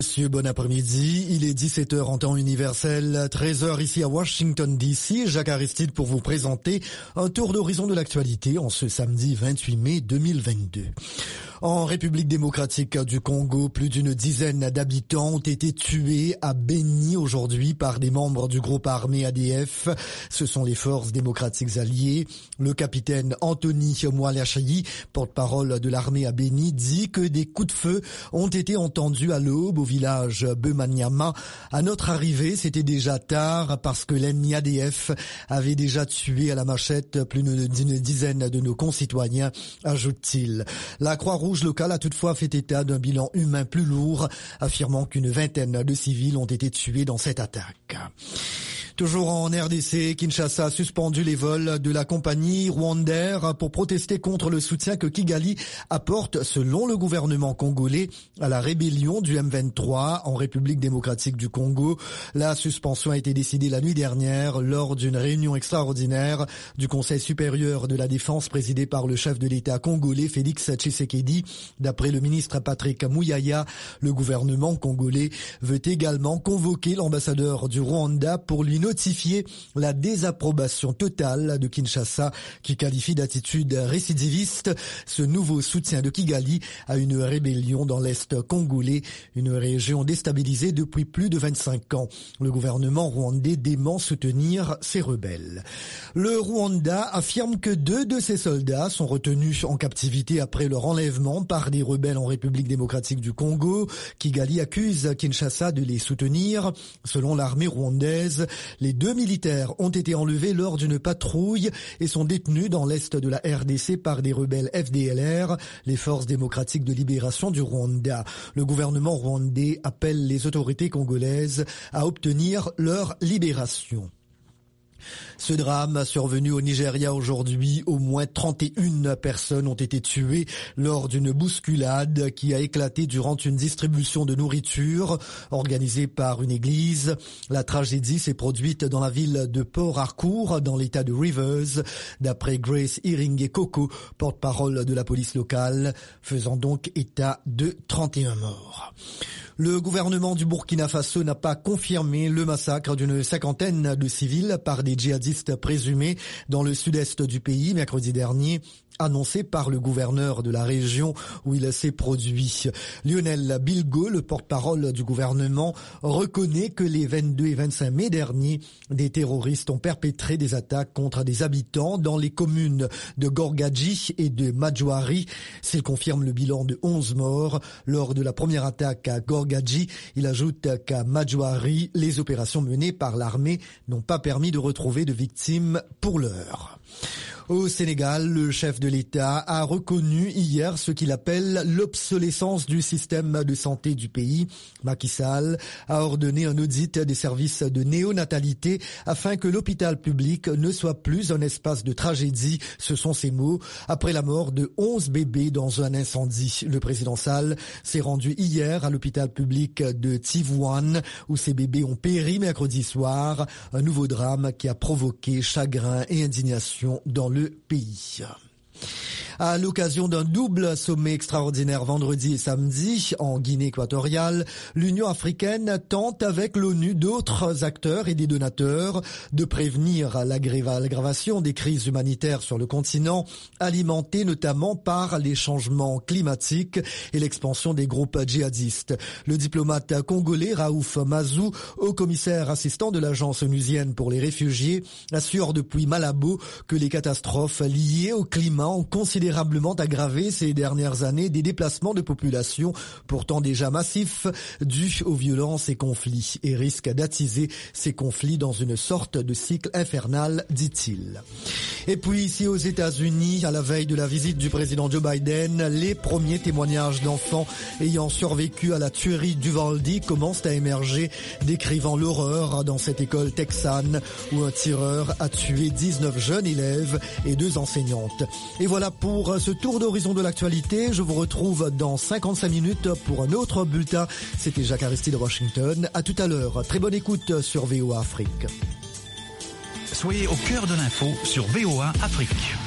Monsieur, bon après-midi. Il est 17h en temps universel, 13h ici à Washington DC. Jacques Aristide pour vous présenter un tour d'horizon de l'actualité en ce samedi 28 mai 2022. En République démocratique du Congo, plus d'une dizaine d'habitants ont été tués à Beni aujourd'hui par des membres du groupe armé ADF. Ce sont les forces démocratiques alliées. Le capitaine Anthony Mwalachayi, porte-parole de l'armée à Beni, dit que des coups de feu ont été entendus à l'aube au village Bemanyama. À notre arrivée, c'était déjà tard parce que l'ennemi ADF avait déjà tué à la machette plus d'une dizaine de nos concitoyens, ajoute-t-il. La Croix-Rouge locale a toutefois fait état d'un bilan humain plus lourd, affirmant qu'une vingtaine de civils ont été tués dans cette attaque. Toujours en RDC, Kinshasa a suspendu les vols de la compagnie Rwandair pour protester contre le soutien que Kigali apporte, selon le gouvernement congolais, à la rébellion du M23 en République démocratique du Congo. La suspension a été décidée la nuit dernière lors d'une réunion extraordinaire du Conseil supérieur de la défense présidé par le chef de l'État congolais Félix Tshisekedi. D'après le ministre Patrick Muyaya, le gouvernement congolais veut également convoquer l'ambassadeur du Rwanda pour lui notifier la désapprobation totale de Kinshasa qui qualifie d'attitude récidiviste ce nouveau soutien de Kigali à une rébellion dans l'Est congolais, une région déstabilisée depuis plus de 25 ans. Le gouvernement rwandais dément soutenir ces rebelles. Le Rwanda affirme que 2 de ses soldats sont retenus en captivité après leur enlèvement par des rebelles en République démocratique du Congo. Kigali accuse Kinshasa de les soutenir. Selon l'armée rwandaise, les 2 militaires ont été enlevés lors d'une patrouille et sont détenus dans l'est de la RDC par des rebelles FDLR, les forces démocratiques de libération du Rwanda. Le gouvernement rwandais appelle les autorités congolaises à obtenir leur libération. Ce drame survenu au Nigeria aujourd'hui, au moins 31 personnes ont été tuées lors d'une bousculade qui a éclaté durant une distribution de nourriture organisée par une église. La tragédie s'est produite dans la ville de Port Harcourt, dans l'état de Rivers, d'après Grace Iringekoko, porte-parole de la police locale, faisant donc état de 31 morts. Le gouvernement du Burkina Faso n'a pas confirmé le massacre d'une cinquantaine de civils par des djihadistes présumés dans le sud-est du pays mercredi dernier, annoncé par le gouverneur de la région où il s'est produit. Lionel Bilgo, le porte-parole du gouvernement, reconnaît que les 22 et 25 mai dernier, des terroristes ont perpétré des attaques contre des habitants dans les communes de Gorgadji et de Madjouari. S'il confirme le bilan de 11 morts lors de la première attaque à Gorgadji, il ajoute qu'à Madjouari, les opérations menées par l'armée n'ont pas permis de retrouver de victimes pour l'heure. Au Sénégal, le chef de l'État a reconnu hier ce qu'il appelle l'obsolescence du système de santé du pays. Macky Sall a ordonné un audit des services de néonatalité afin que l'hôpital public ne soit plus un espace de tragédie, ce sont ses mots, après la mort de 11 bébés dans un incendie. Le président Sall s'est rendu hier à l'hôpital public de Tivouane où ces bébés ont péri mercredi soir, un nouveau drame qui a provoqué chagrin et indignation dans le pays. À l'occasion d'un double sommet extraordinaire vendredi et samedi en Guinée équatoriale, l'Union africaine tente avec l'ONU, d'autres acteurs et des donateurs de prévenir l'aggravation des crises humanitaires sur le continent, alimentées notamment par les changements climatiques et l'expansion des groupes djihadistes. Le diplomate congolais Raouf Mazou, haut commissaire assistant de l'agence onusienne pour les réfugiés, assure depuis Malabo que les catastrophes liées au climat ont considérablement aggravé ces dernières années des déplacements de population pourtant déjà massifs dus aux violences et conflits et risquent d'attiser ces conflits dans une sorte de cycle infernal, dit-il. Et puis ici aux États-Unis, à la veille de la visite du président Joe Biden, les premiers témoignages d'enfants ayant survécu à la tuerie d'Uvalde commencent à émerger, décrivant l'horreur dans cette école texane où un tireur a tué 19 jeunes élèves et 2 enseignantes. Et voilà pour ce tour d'horizon de l'actualité. Je vous retrouve dans 55 minutes pour un autre bulletin. C'était Jacques Aristide de Washington. À tout à l'heure. Très bonne écoute sur VOA Afrique. Soyez au cœur de l'info sur VOA Afrique.